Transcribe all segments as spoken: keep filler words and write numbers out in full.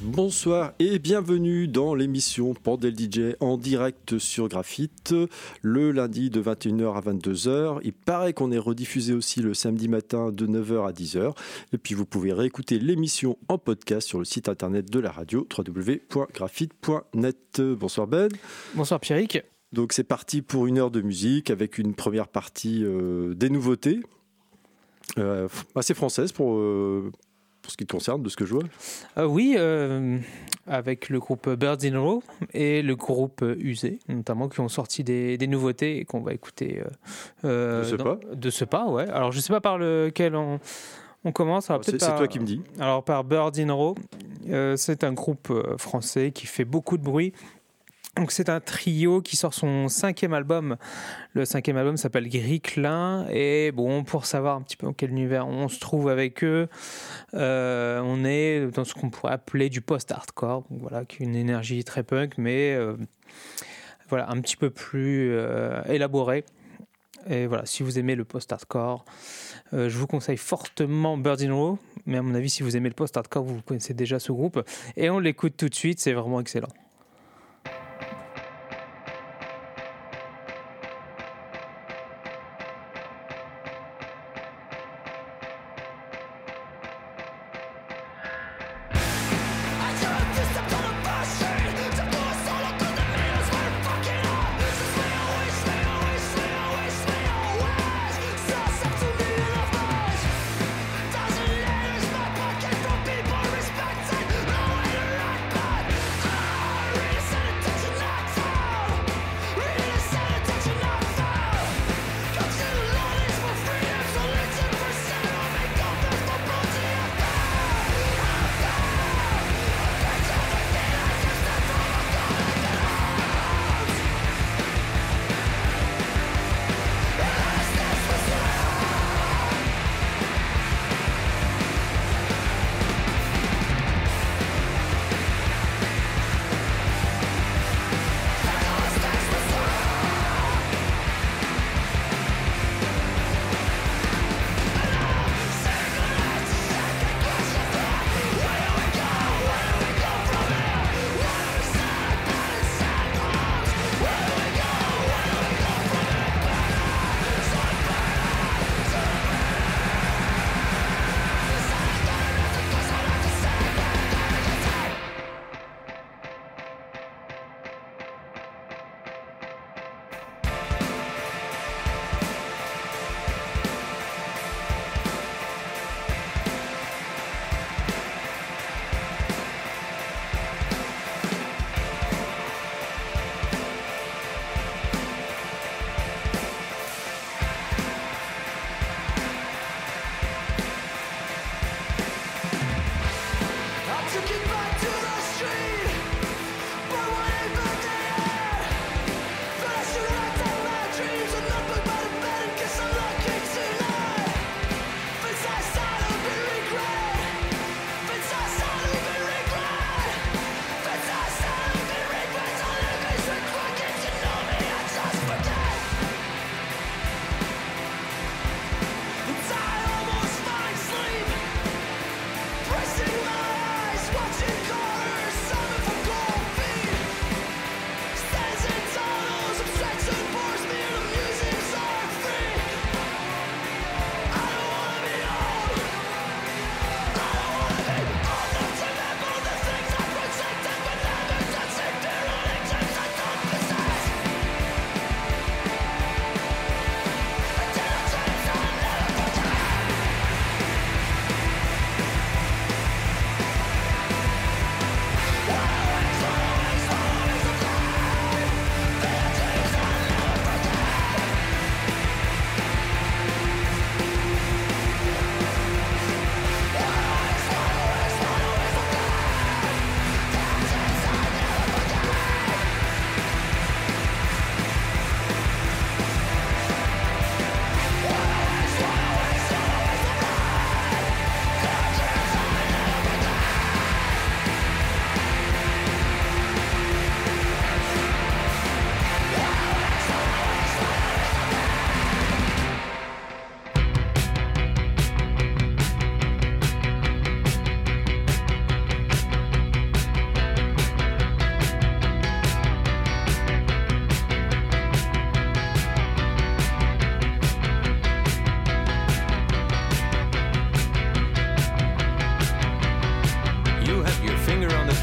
Bonsoir et bienvenue dans l'émission Bordel D J en direct sur Graphite, le lundi de vingt et une heures à vingt-deux heures. Il paraît qu'on est rediffusé aussi le samedi matin de neuf heures à dix heures. Et puis vous pouvez réécouter l'émission en podcast sur le site internet de la radio w w w point graphite point net. Bonsoir Ben. Bonsoir Pierrick. Donc c'est parti pour une heure de musique avec une première partie euh, des nouveautés, euh, assez françaises pour... Euh, Pour ce qui te concerne, de ce que je vois. Euh, oui, euh, avec le groupe Birds in a Row et le groupe Usé, notamment, qui ont sorti des, des nouveautés et qu'on va écouter euh, de ce dans, pas. De ce pas, ouais. Alors, je ne sais pas par lequel on, on commence. Alors, c'est, par, c'est toi qui me dis. Alors, par Birds in a Row, euh, c'est un groupe français qui fait beaucoup de bruit. Donc c'est un trio qui sort son cinquième album. Le cinquième album s'appelle Gris Clin. Et bon, pour savoir un petit peu dans quel univers on se trouve avec eux, euh, on est dans ce qu'on pourrait appeler du post-hardcore. Donc voilà, qui est une énergie très punk, mais euh, voilà, un petit peu plus euh, élaborée. Et voilà, si vous aimez le post-hardcore, euh, je vous conseille fortement Birds in a Row. Mais à mon avis, si vous aimez le post-hardcore, vous connaissez déjà ce groupe. Et on l'écoute tout de suite, c'est vraiment excellent. Doesn't let us my pocket from people respecting. No way to rock, but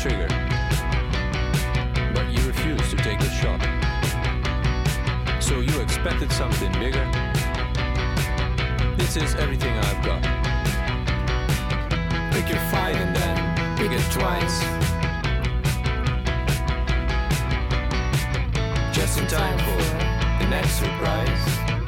trigger, but you refused to take the shot. So you expected something bigger. This is everything I've got. Pick your fight and then pick it twice. Just in time for the next surprise.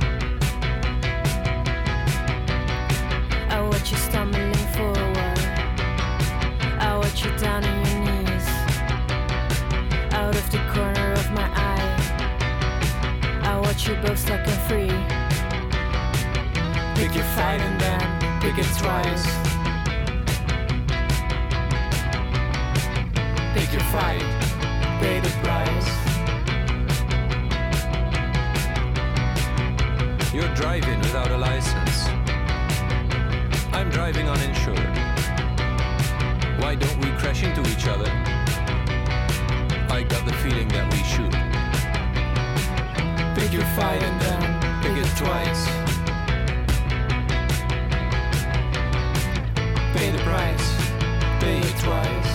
I watch you stumbling forward. I watch you down on your knees. Out of the corner of my eye, I watch you both stuck and free. Pick your fight and then pick it twice. Pick your fight, pay the price. You're driving without a license. I'm driving uninsured. Why don't we crash into each other? I got the feeling that we should. Pick your fight and then pick it twice. Pay the price, pay it twice.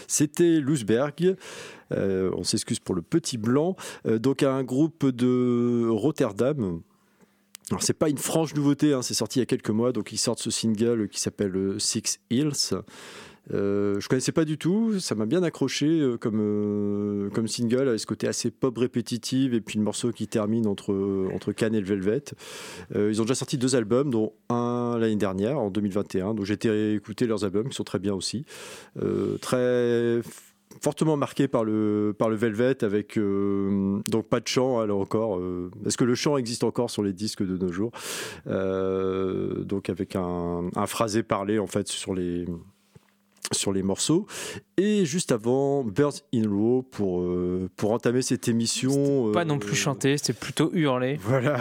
C'était Loesberg. Euh, on s'excuse pour le petit blanc. Euh, donc un groupe de Rotterdam. Alors c'est pas une franche nouveauté, hein, c'est sorti il y a quelques mois, donc ils sortent ce single qui s'appelle Six Hills. Euh, je connaissais pas du tout, ça m'a bien accroché euh, comme, euh, comme single, avec ce côté assez pop répétitif et puis le morceau qui termine entre, entre Cannes et le Velvet. Euh, ils ont déjà sorti deux albums, dont un l'année dernière, en deux mille vingt et un, donc j'ai été écouter leurs albums qui sont très bien aussi. Euh, très fortement marqué par le, par le Velvet, avec euh, donc pas de chant, alors encore. Euh, est-ce que le chant existe encore sur les disques de nos jours, euh, donc avec un, un phrasé parlé en fait sur les sur les morceaux. Et juste avant, Birds in Row pour, euh, pour entamer cette émission. Pas euh, non plus chanté, c'était plutôt hurlé. Voilà.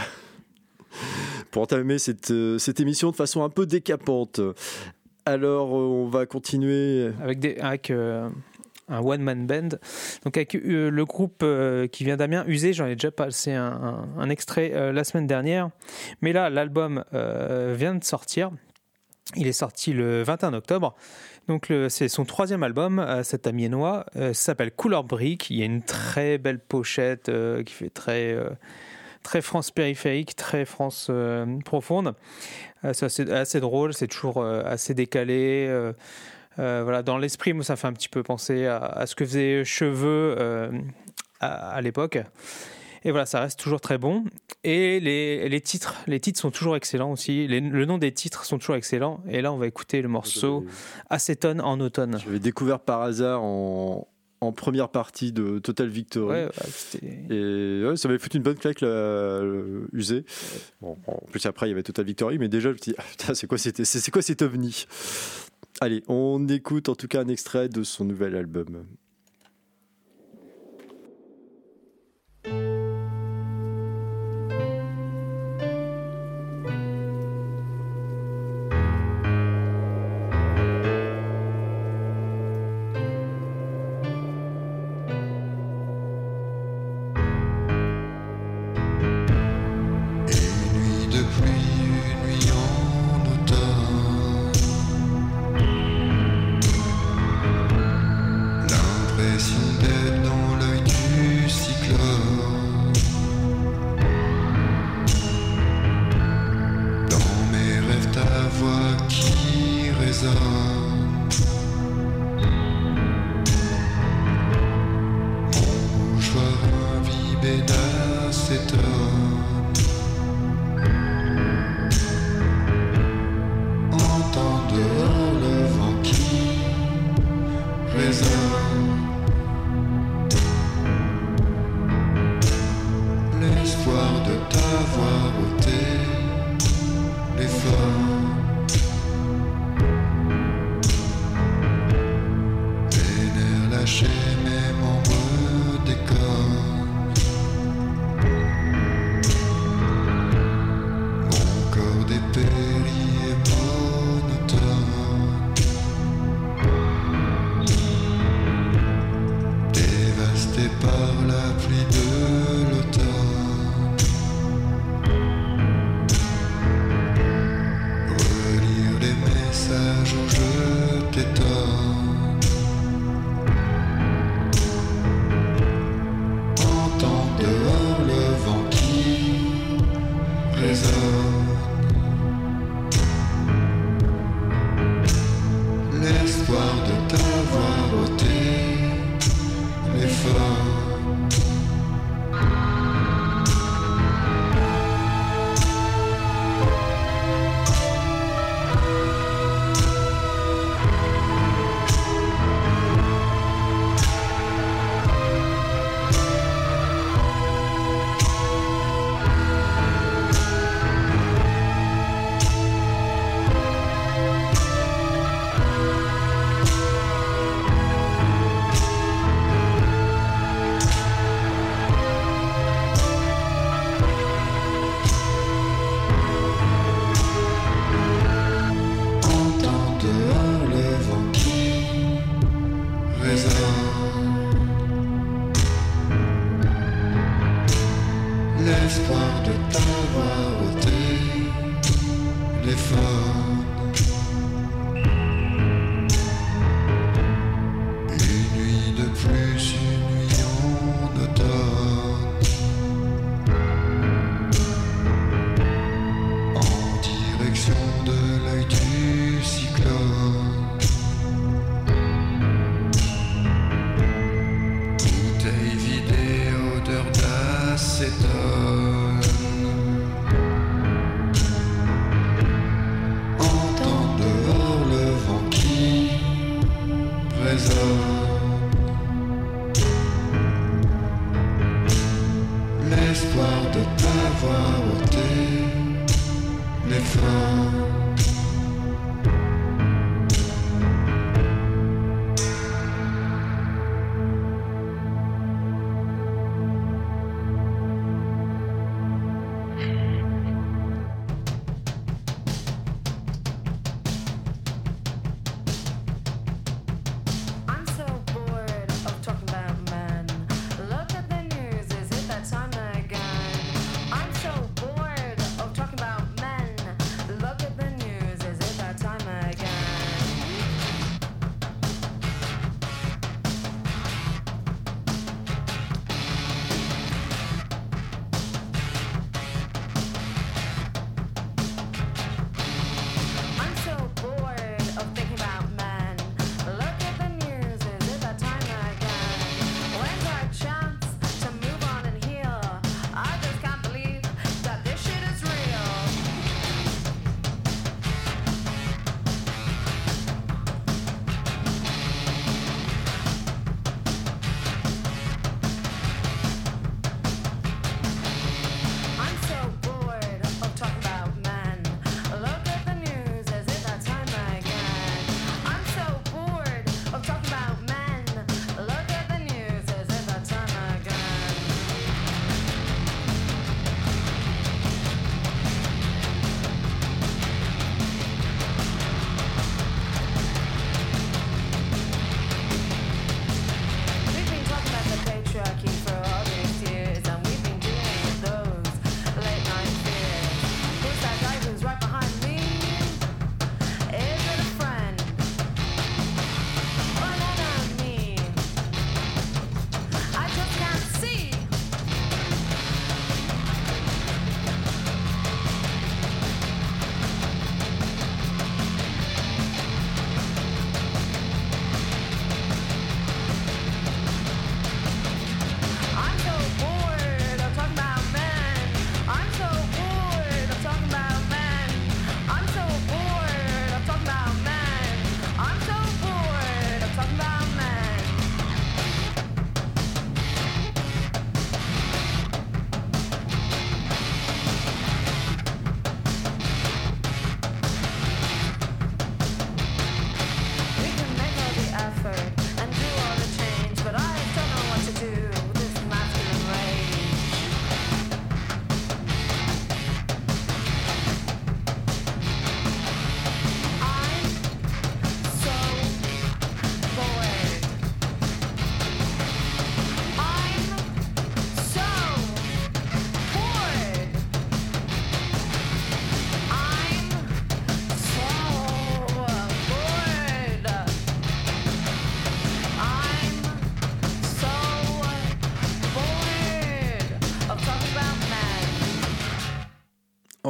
Pour entamer cette, cette émission de façon un peu décapante. Alors, on va continuer. Avec, des, avec euh, un one-man band. Donc, avec euh, le groupe euh, qui vient d'Amiens, Usé, j'en ai déjà passé un, un, un extrait euh, la semaine dernière. Mais là, l'album euh, vient de sortir. Il est sorti le vingt et un octobre. Donc le, c'est son troisième album, euh, cet amiénois. Euh, ça s'appelle Couleur Brique. Il y a une très belle pochette euh, qui fait très, euh, très France périphérique, très France euh, profonde. Euh, c'est assez, assez drôle, c'est toujours euh, assez décalé. Euh, euh, voilà, dans l'esprit, moi, ça fait un petit peu penser à, à ce que faisait Cheveux euh, à, à l'époque. Et voilà, ça reste toujours très bon. Et les, les titres, les titres sont toujours excellents aussi. Les, le nom des titres sont toujours excellents. Et là, on va écouter le morceau Acétone en automne. J'avais découvert par hasard en, en première partie de Total Victory. Ouais, ouais, c'était... Et ouais, ça m'avait foutu une bonne claque, là, Usé. Bon, en plus, après, il y avait Total Victory. Mais déjà, je me suis dit, ah, putain, c'est quoi, c'était, c'est, c'est quoi cet ovni ? Allez, on écoute en tout cas un extrait de son nouvel album.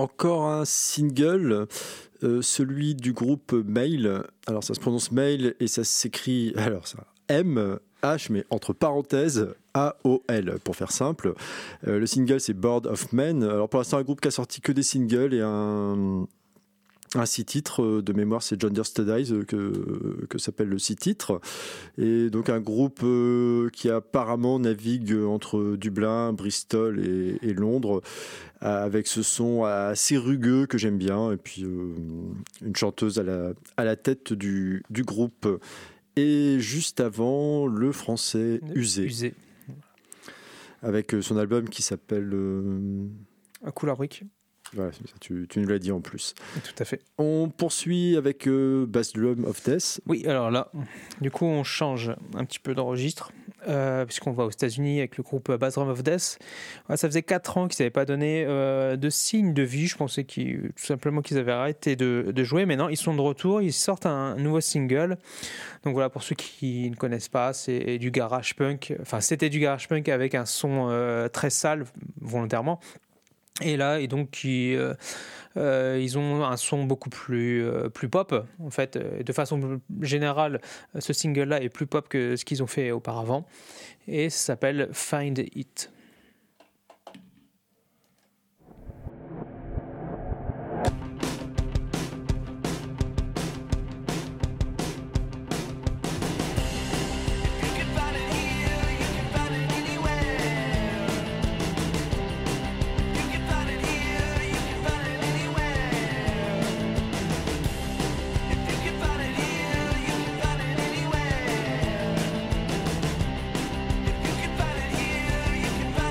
encore un single, euh, celui du groupe Mail. Alors ça se prononce Mail et ça s'écrit alors ça M H mais entre parenthèses A O L pour faire simple. Euh, le single c'est Board of Men. Alors pour l'instant un groupe qui a sorti que des singles et un un six titres de mémoire, c'est Gender Studies que, que s'appelle le six titres. Et donc un groupe euh, qui apparemment navigue entre Dublin, Bristol et, et Londres avec ce son assez rugueux que j'aime bien. Et puis euh, une chanteuse à la, à la tête du, du groupe. Et juste avant, le français Usé. Usé. Avec son album qui s'appelle... Euh... Couleur brique. Voilà, tu, tu nous l'as dit en plus. Tout à fait. On poursuit avec euh, Bass Drum of Death. Oui, alors là, du coup, on change un petit peu d'enregistre, euh, puisqu'on va aux États-Unis avec le groupe Bass Drum of Death. Ouais, ça faisait quatre ans qu'ils n'avaient pas donné euh, de signe de vie. Je pensais qu'ils, tout simplement qu'ils avaient arrêté de, de jouer, mais non, ils sont de retour. Ils sortent un nouveau single. Donc voilà, pour ceux qui ne connaissent pas, c'est du garage punk. Enfin, c'était du garage punk avec un son euh, très sale, volontairement. Et là, et donc, ils, euh, euh, ils ont un son beaucoup plus, euh, plus pop. En fait, de façon générale, ce single-là est plus pop que ce qu'ils ont fait auparavant. Et ça s'appelle Find It. You can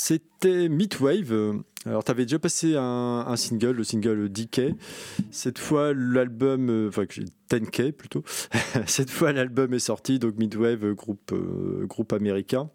c'était Midwave. Alors, tu avais déjà passé un, un single, le single D K. Cette fois, l'album, enfin, dix K plutôt. Cette fois, l'album est sorti, donc Midwave, groupe, euh, groupe américain.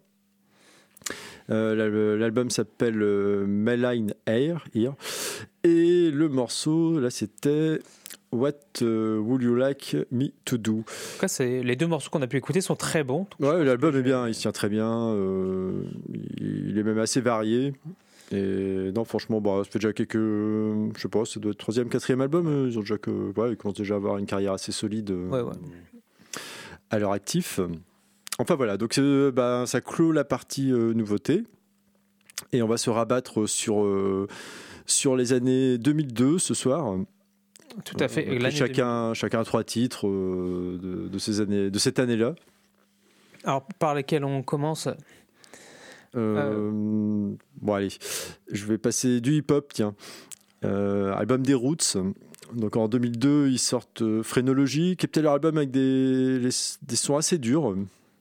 Euh, l'album s'appelle euh, Malign Air, Here. Et le morceau, là, c'était What uh, Would You Like Me To Do. En tout cas, c'est, les deux morceaux qu'on a pu écouter sont très bons. Ouais, l'album est bien, il se tient très bien. Euh, il est même assez varié. Et non, franchement, bah, ça fait déjà quelques. Je sais pas, ça doit être troisième, quatrième album. Ils ont déjà que. Ouais, ils commencent déjà à avoir une carrière assez solide ouais, ouais. à leur actif. Enfin voilà, donc euh, bah, ça clôt la partie euh, nouveauté. Et on va se rabattre sur, euh, sur les années deux mille deux ce soir. Tout à fait. Euh, chacun, chacun trois titres euh, de, de, ces années, de cette année-là. Alors, par lesquels on commence euh, euh... Bon, allez, je vais passer du hip-hop, tiens. Euh, album des Roots. Donc en deux mille deux, ils sortent euh, Phrénologie, qui est peut-être leur album avec des, les, des sons assez durs.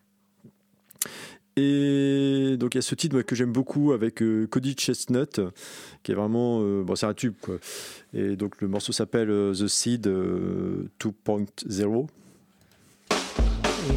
Et donc il y a ce titre moi, que j'aime beaucoup avec euh, Cody Chestnut, qui est vraiment, euh, bon c'est un tube quoi. Et donc le morceau s'appelle euh, The Seed euh, deux point zéro. Oui.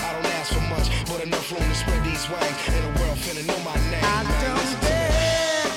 Enough room to spread these wings, and the world finna know my name. I man. Don't beg.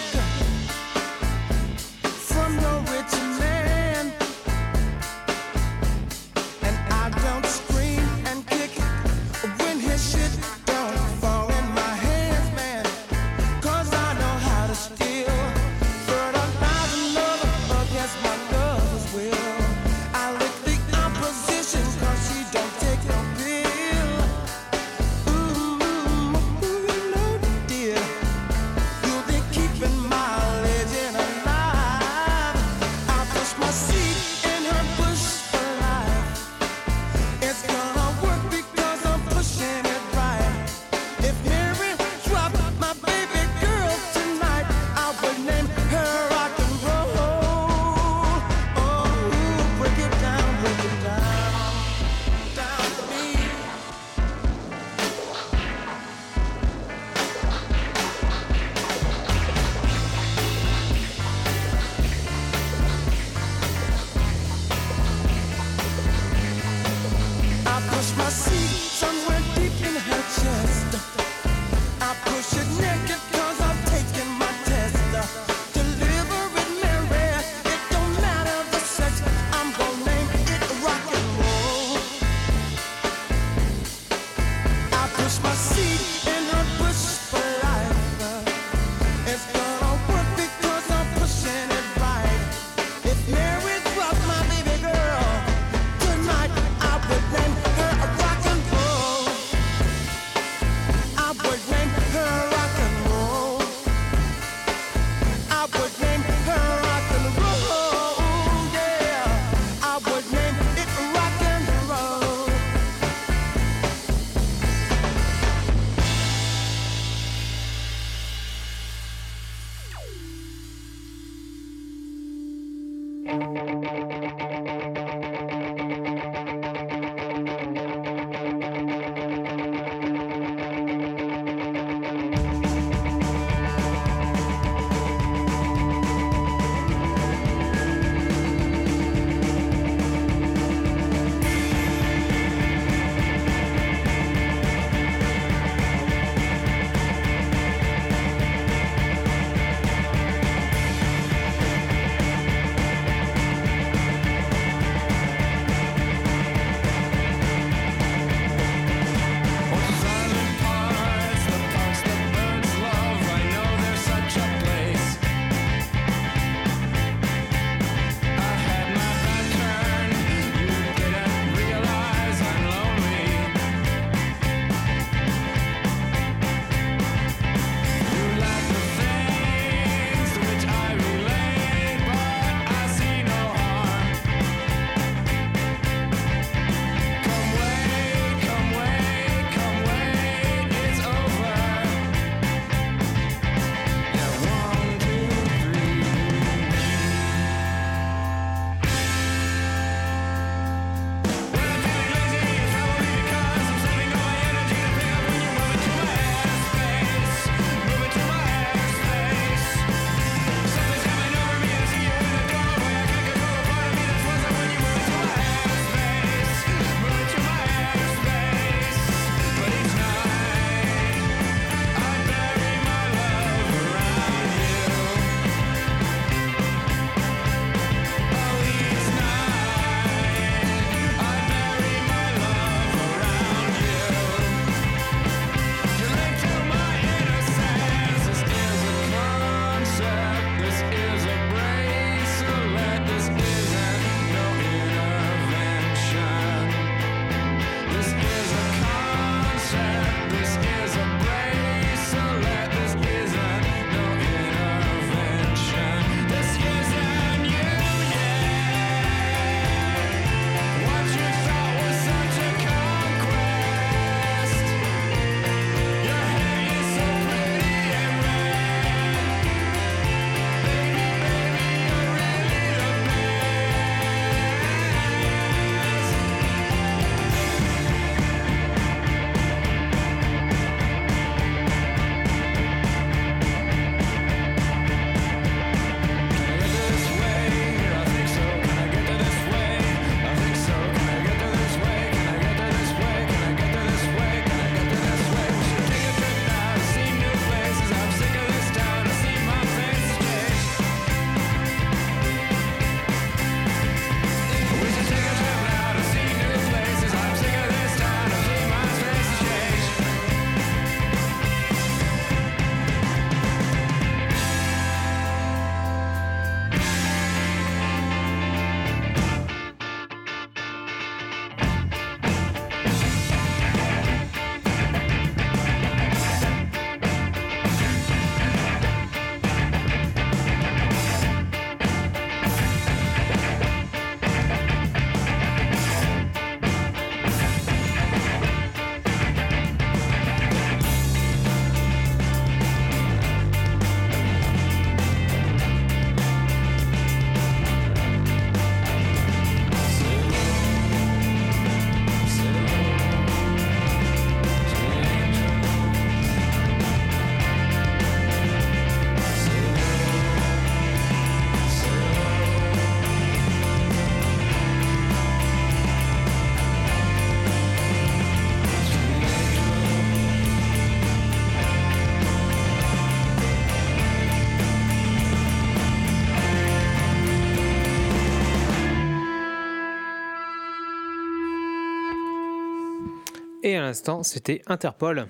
Et à l'instant, c'était Interpol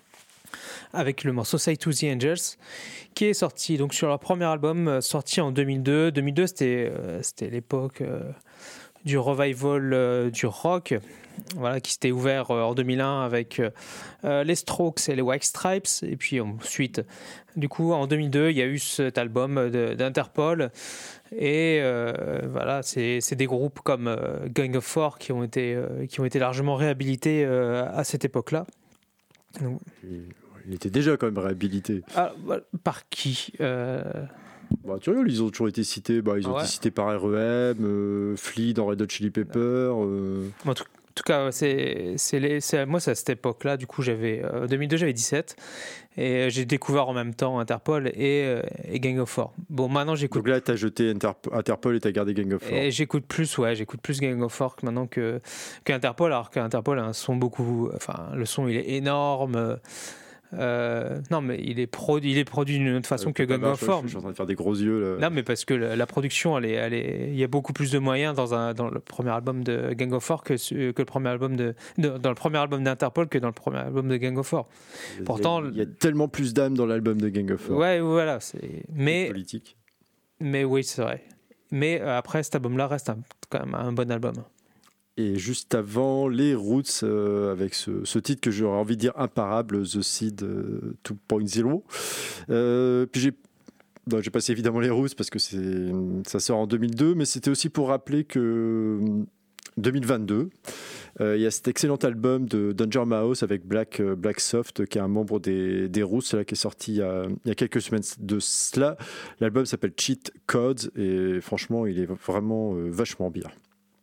avec le morceau Say to the Angels qui est sorti donc sur leur premier album sorti en deux mille deux. deux mille deux, c'était, euh, c'était l'époque euh, du revival euh, du rock, voilà, qui s'était ouvert euh, en deux mille un avec euh, les Strokes et les White Stripes. Et puis ensuite, du coup, en deux mille deux, il y a eu cet album de, d'Interpol. Et euh, voilà, c'est, c'est des groupes comme euh, Gang of Four qui ont été, euh, qui ont été largement réhabilités euh, à cette époque-là. Donc, il était déjà quand même réhabilité. ah, par qui euh... Bah, tu rigoles, ils ont toujours été cités. Bah, ils ont Ouais. été cités par R E M, euh, Flea dans Red Hot Chili Pepper. Euh... En tout, en tout cas, c'est, c'est les, c'est, moi, c'est à cette époque-là. Du coup, j'avais, euh, deux mille deux, j'avais dix-sept. Et j'ai découvert en même temps Interpol et, euh, et Gang of Four. Bon, maintenant, j'écoute. Donc là, t'as jeté Interp- Interpol et t'as gardé Gang of Four. Et j'écoute plus, ouais, j'écoute plus Gang of Four que maintenant que qu'Interpol, alors qu'Interpol a un son beaucoup, enfin, le son il est énorme. Euh, non, mais il est produit, il est produit d'une autre façon Euh, que pas Gang mal, of je, Four. je suis en train de faire des gros yeux là. Non, mais parce que la, la production, elle est, elle est, il y a beaucoup plus de moyens dans un, dans le premier album de Gang of Four que, su- que le premier album de, de- dans le premier album d'Interpol que dans le premier album de Gang of Four. Il y a- pourtant, il y a tellement plus d'âme dans l'album de Gang of Four. Ouais, voilà, c'est, mais, Politique. mais oui, c'est vrai. Mais euh, après, cet album-là reste un- quand même un bon album. Et juste avant, les Roots, euh, avec ce, ce titre que j'aurais envie de dire imparable, The Seed euh, deux point zéro. Euh, puis j'ai, non, j'ai passé évidemment les Roots parce que c'est, ça sort en deux mille deux, mais c'était aussi pour rappeler que deux mille vingt-deux, euh, il y a cet excellent album de Danger Mouse avec Black, euh, Black Soft, qui est un membre des, des Roots, là, qui est sorti il y, a, il y a quelques semaines de cela. L'album s'appelle Cheat Codes et franchement, il est vraiment euh, vachement bien.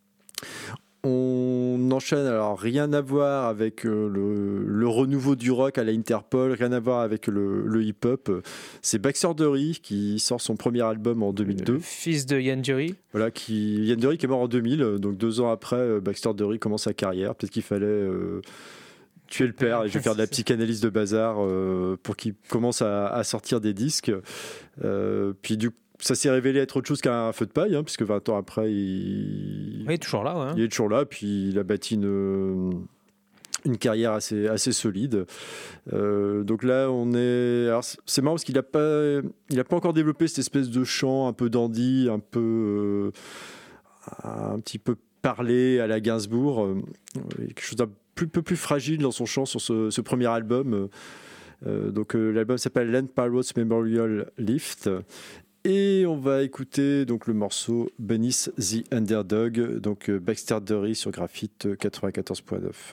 On enchaîne, alors rien à voir avec euh, le, le renouveau du rock à la Interpol, rien à voir avec le, le hip-hop. C'est Baxter Dury qui sort son premier album en deux mille deux. Le fils de Ian Dury. Voilà, qui, Ian Dury qui est mort en deux mille, donc deux ans après, euh, Baxter Dury commence sa carrière. Peut-être qu'il fallait euh, tuer le père, et je vais faire de la psychanalyse de bazar euh, pour qu'il commence à, à sortir des disques. Euh, puis du coup, ça s'est révélé être autre chose qu'un feu de paille, hein, puisque vingt ans après, il, Oui, toujours là, ouais. il est toujours là, puis il a bâti une, une carrière assez, assez solide. Euh, donc là, on est... Alors, c'est marrant parce qu'il n'a pas, il a pas encore développé cette espèce de chant un peu dandy, un peu... Euh, un petit peu parlé à la Gainsbourg. Euh, quelque chose d'un plus, peu plus fragile dans son chant sur ce, ce premier album. Euh, donc euh, l'album s'appelle Land Pirates Memorial Lift. Et on va écouter donc le morceau Beneath the Underdog, donc euh, Baxter Dury sur Graphite quatre-vingt-quatorze point neuf.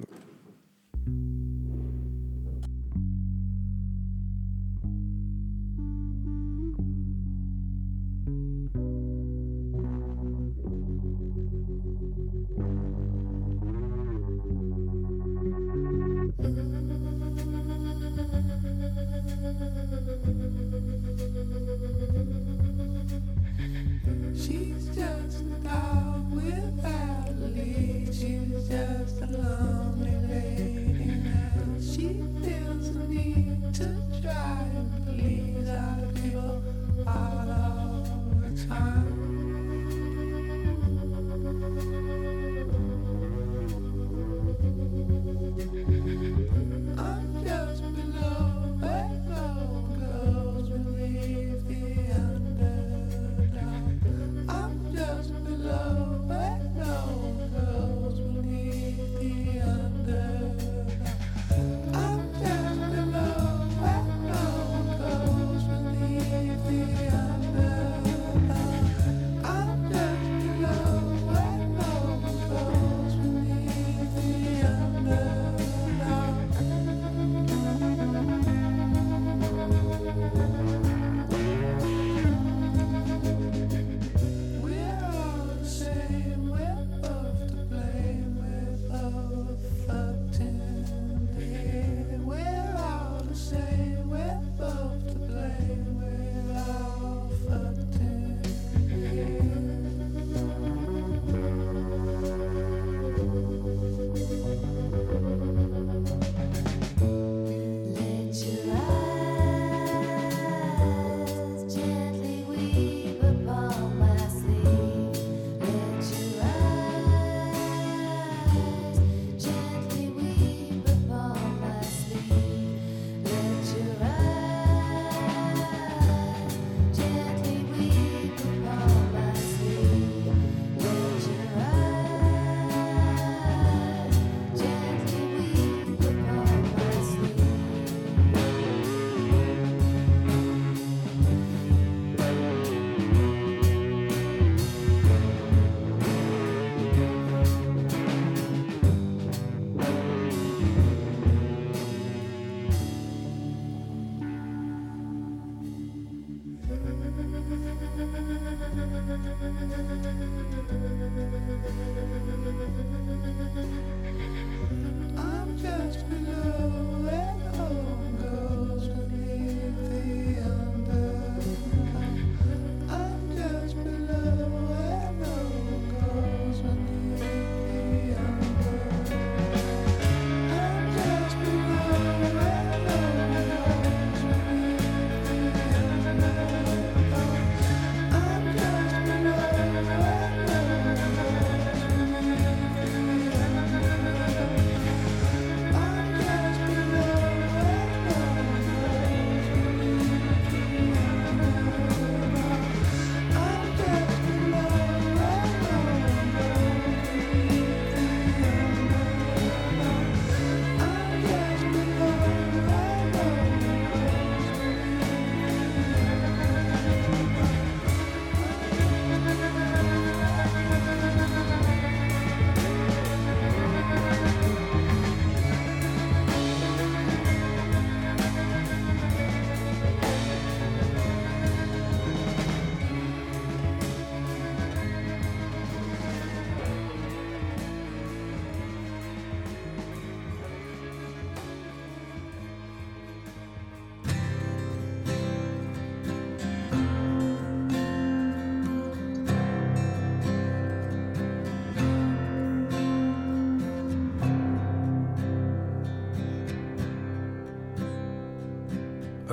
She's just a dog without a lead. She's just a lonely lady now. She feels the need to try and please other people all of the time. I'm just below where love goes.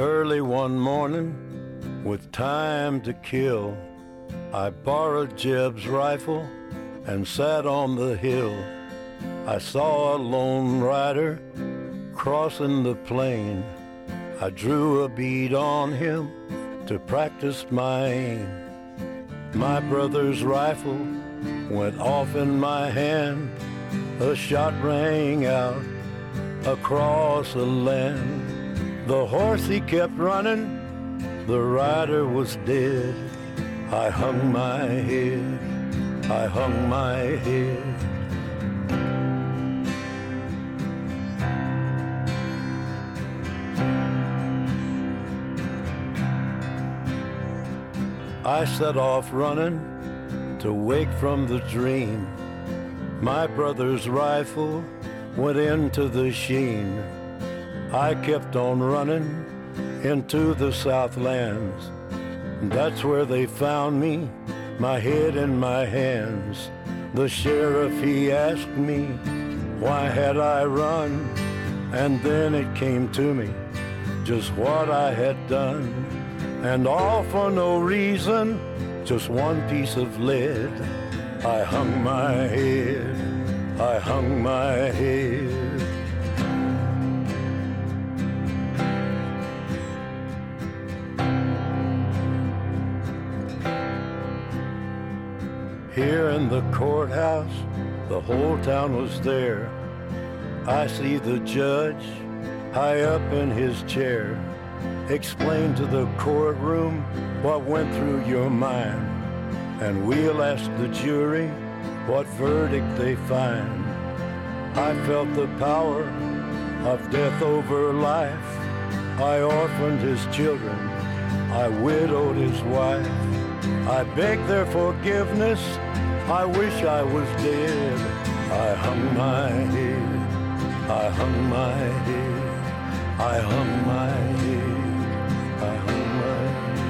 Early one morning, with time to kill, I borrowed Jeb's rifle and sat on the hill. I saw a lone rider crossing the plain. I drew a bead on him to practice my aim. My brother's rifle went off in my hand. A shot rang out across the land. The horse he kept running, the rider was dead. I hung my head, I hung my head. I set off running to wake from the dream. My brother's rifle went into the sheen. I kept on running into the Southlands. That's where they found me, my head in my hands. The sheriff, he asked me, why had I run? And then it came to me, just what I had done. And all for no reason, just one piece of lead. I hung my head, I hung my head. Here in the courthouse, the whole town was there. I see the judge high up in his chair. Explain to the courtroom what went through your mind, and we'll ask the jury what verdict they find. I felt the power of death over life. I orphaned his children, I widowed his wife. I begged their forgiveness, I wish I was dead. I hung my head, I hung my head, I hung my head, I hung my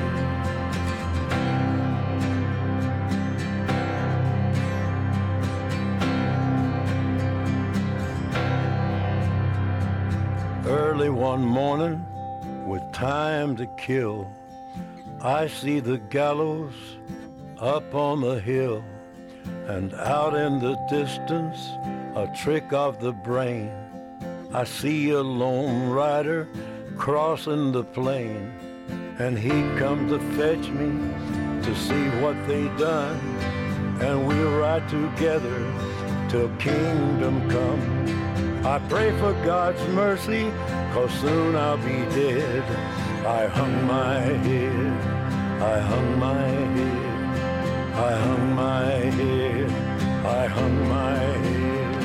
head. Early one morning, with time to kill, I see the gallows up on the hill, and out in the distance, a trick of the brain. I see a lone rider crossing the plain, and he come to fetch me to see what they done, and we'll ride together till kingdom come. I pray for God's mercy, 'cause soon I'll be dead. I hung my head, I hung my head, I hung my head, I hung my head.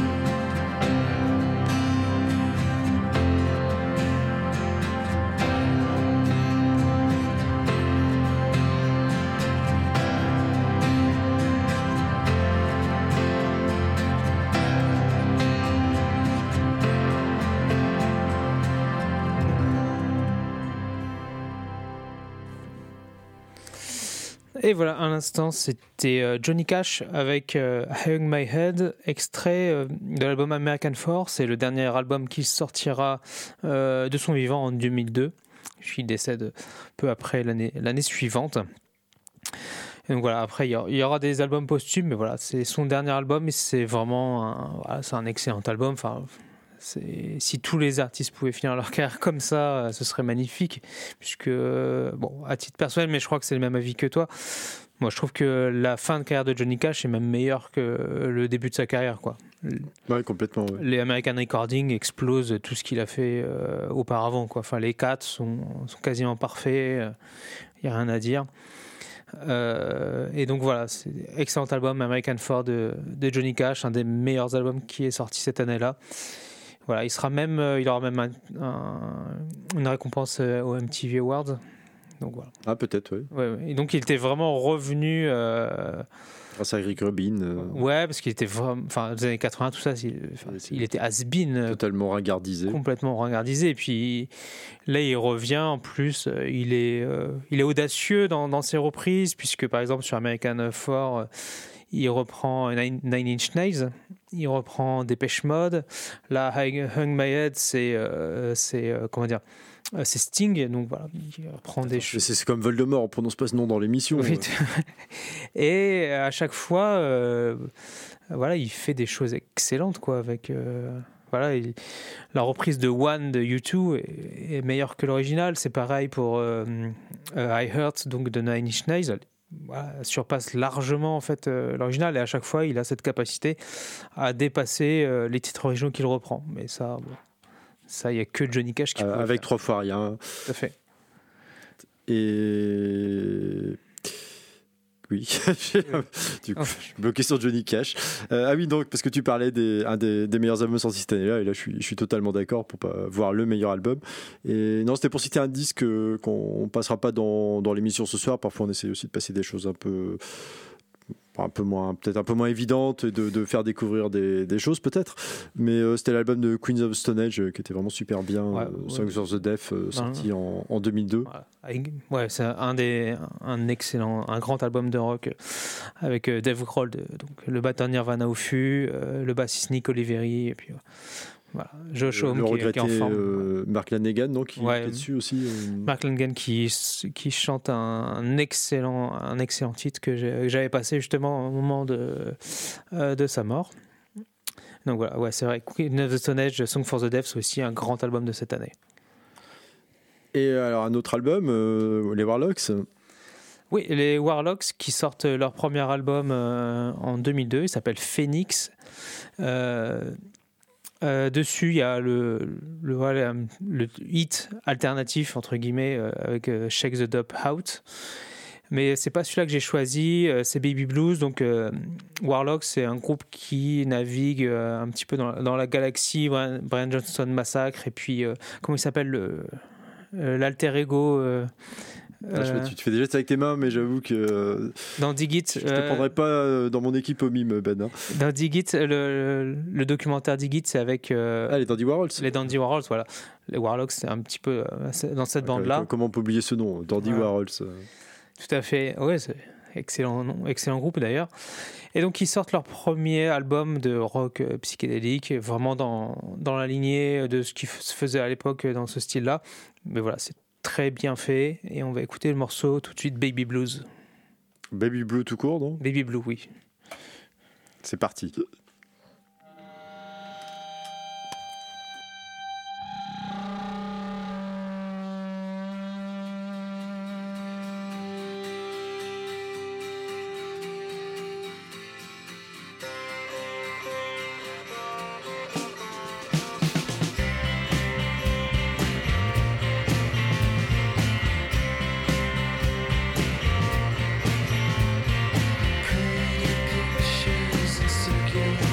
Et voilà, à l'instant, c'était euh, Johnny Cash avec euh, Hang My Head, extrait euh, de l'album American Four. C'est le dernier album qui sortira euh, de son vivant en deux mille deux. Puis il décède peu après l'année, l'année suivante. Et donc voilà, après il y, aura, il y aura des albums posthumes, mais voilà, c'est son dernier album et c'est vraiment un, voilà, c'est un excellent album. Enfin, c'est, si tous les artistes pouvaient finir leur carrière comme ça, ce serait magnifique. Puisque, bon, à titre personnel, mais je crois que c'est le même avis que toi. Moi, je trouve que la fin de carrière de Johnny Cash est même meilleure que le début de sa carrière, quoi. Ouais, complètement. Ouais. Les American Recording explosent tout ce qu'il a fait euh, auparavant, quoi. Enfin, les quatre sont, sont quasiment parfaits. Il n'y a rien à dire. Euh, et donc voilà, c'est un excellent album American Four de, de Johnny Cash, un des meilleurs albums qui est sorti cette année-là. Voilà, il sera même, il aura même un, un, une récompense au M T V Awards. Donc voilà. Ah peut-être, oui. Ouais, ouais. Et donc il était vraiment revenu. Euh, Grâce à Rick Rubin. Euh... Ouais, parce qu'il était vraiment, enfin, les années quatre-vingts, tout ça, il, enfin, il était has-been. Totalement ringardisé. Complètement ringardisé. Et puis là, il revient. En plus, il est, euh, il est audacieux dans, dans ses reprises, puisque par exemple sur American Four, il reprend Nine, Nine Inch Nails, il reprend Depeche Mode. Là, Hang My Head, c'est, euh, c'est euh, comment dire, Euh, c'est Sting, donc voilà, il reprend des C'est, choses. c'est comme Voldemort, on prononce pas ce nom dans l'émission. Oui, et à chaque fois, euh, voilà, il fait des choses excellentes, quoi, avec. Euh, Voilà, il- la reprise de One de U deux est, est meilleure que l'original. C'est pareil pour euh, euh, I Hurt, donc de Nine Inch Nails. Elle, voilà, elle surpasse largement en fait euh, l'original, et à chaque fois, il a cette capacité à dépasser euh, les titres originaux qu'il reprend. Mais ça, bon, ça, il y a que Johnny Cash qui peut Euh, le avec faire. trois fois rien. Tout à fait. Et. Oui, du coup, je suis bloqué sur Johnny Cash. Euh, ah oui, donc, parce que tu parlais des, un des, des meilleurs albums sortis cette année-là, et là, je suis, je suis totalement d'accord pour pas voir le meilleur album. Et non, c'était pour citer un disque euh, qu'on passera pas dans, dans l'émission ce soir. Parfois, on essaie aussi de passer des choses un peu. Un peu moins, peut-être un peu moins évidente, de, de faire découvrir des, des choses peut-être, mais euh, c'était l'album de Queens of Stone Age euh, qui était vraiment super bien, Ouais, euh, ouais. Songs of the Deaf, euh, sorti en, en deux mille deux. Voilà. Avec- Ouais, c'est un des, un excellent, un grand album de rock euh, avec euh, Dave Grohl, de- donc le batteur Nirvana au fût, euh, le bassiste Nick Oliveri, et puis euh, voilà, Josh le Homme le qui, est- regretté qui est en forme. euh, Mark Lanegan, donc qui, Ouais. qui est dessus aussi. euh. Mark Langan qui, qui chante un, un excellent, un excellent titre que j'ai- que j'avais passé justement au moment de, euh, de sa mort. Donc voilà, ouais, c'est vrai. Queen of the Stone Age, Song for the Deaf, c'est aussi un grand album de cette année. Et alors un autre album, euh, les Warlocks. Oui, les Warlocks qui sortent leur premier album euh, en deux mille deux, il s'appelle Phoenix. Euh, euh, dessus, il y a le, le, voilà, le hit alternatif, entre guillemets, euh, avec euh, Shake the Dope Out. Mais c'est pas celui-là que j'ai choisi, euh, c'est Baby Blues. Donc, euh, Warlocks, c'est un groupe qui navigue euh, un petit peu dans, dans la galaxie Brian, Brian Johnston Massacre. Et puis, euh, comment il s'appelle le, euh, l'alter ego euh, Ah, je- euh, tu, tu fais des gestes avec tes mains, mais j'avoue que euh, dans Dig It. je te euh, prendrais pas euh, dans mon équipe au mime, Ben. hein. Dans Dig It, le, le, le documentaire Dig It, c'est avec euh, Ah, les Dandy Warhols. les Dandy Warhols, voilà. Les Warlocks, c'est un petit peu euh, c'est dans cette Ok, bande-là. Comment on peut oublier ce nom, Dandy Voilà. Warhols. euh. Tout à fait. Ouais, c'est excellent nom, excellent groupe d'ailleurs. Et donc ils sortent leur premier album de rock euh, psychédélique, vraiment dans, dans la lignée de ce qui f- se faisait à l'époque euh, dans ce style-là. Mais voilà, c'est très bien fait. Et on va écouter le morceau tout de suite, Baby Blues. Baby Blue tout court, non? Baby Blue, oui. C'est parti. Pretty pictures in circulation.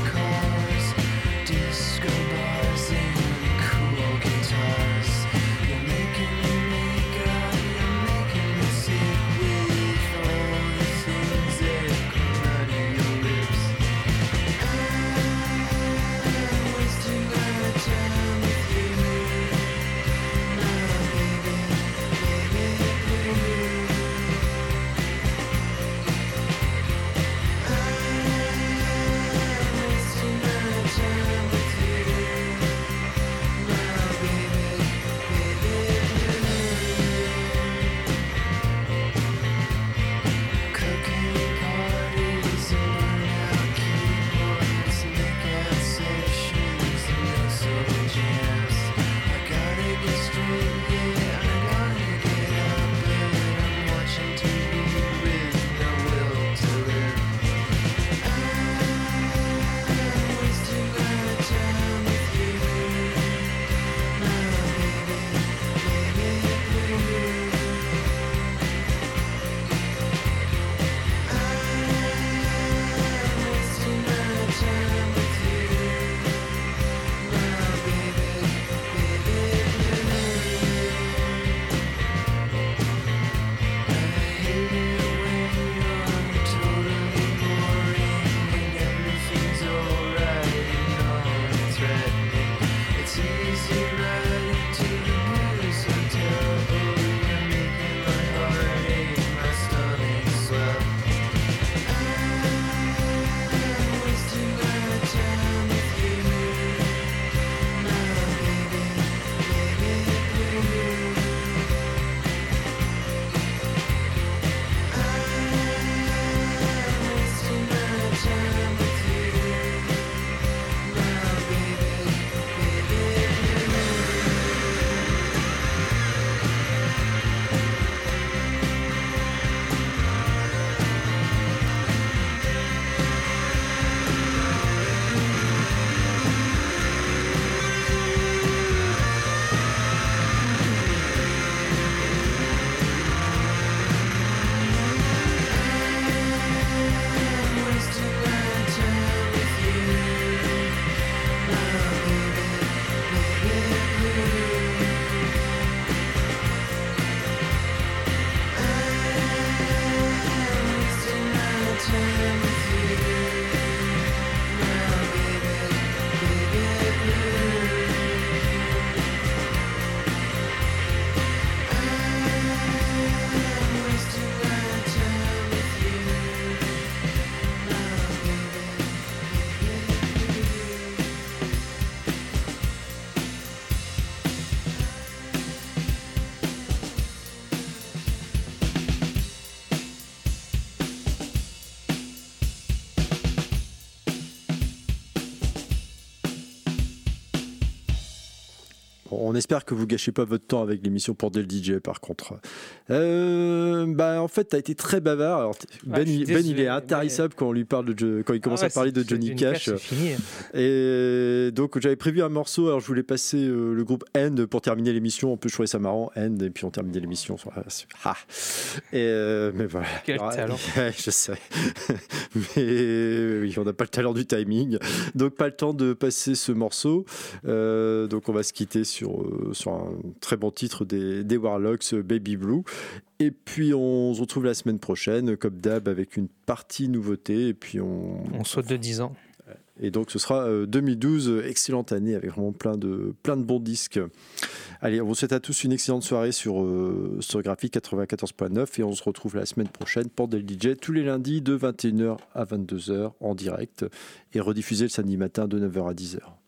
On espère que vous gâchez pas votre temps avec l'émission pour Del D J, par contre. Euh, bah, en fait, tu as été très bavard. Alors, Ben, Ah, je suis il, ben, il est désolé, intarissable mais- quand, on lui parle de, quand il commence Ah ouais, à parler c'est- de Johnny c'est Cash. c'est fini. Et donc, j'avais prévu un morceau. Alors, je voulais passer euh, le groupe End pour terminer l'émission. En plus, je trouvais ça marrant, End, et puis on terminait l'émission. Ah. Et euh, mais voilà. Quel Alors, talent. ouais, je sais. Mais oui, on n'a pas le talent du timing. Donc, pas le temps de passer ce morceau. Euh, donc, on va se quitter sur, euh, sur un très bon titre des, des Warlocks, Baby Blue. Et puis, on se retrouve la semaine prochaine, comme d'hab, avec une partie nouveauté. Et puis, on, On saute de dix ans. et donc, ce sera euh, deux mille douze, euh, excellente année, avec vraiment plein de, plein de bons disques. Allez, on vous souhaite à tous une excellente soirée sur, euh, sur Graphite quatre-vingt-quatorze point neuf. Et on se retrouve la semaine prochaine pour Del D J, tous les lundis de vingt et une heures à vingt-deux heures en direct. Et rediffusé le samedi matin de neuf heures à dix heures.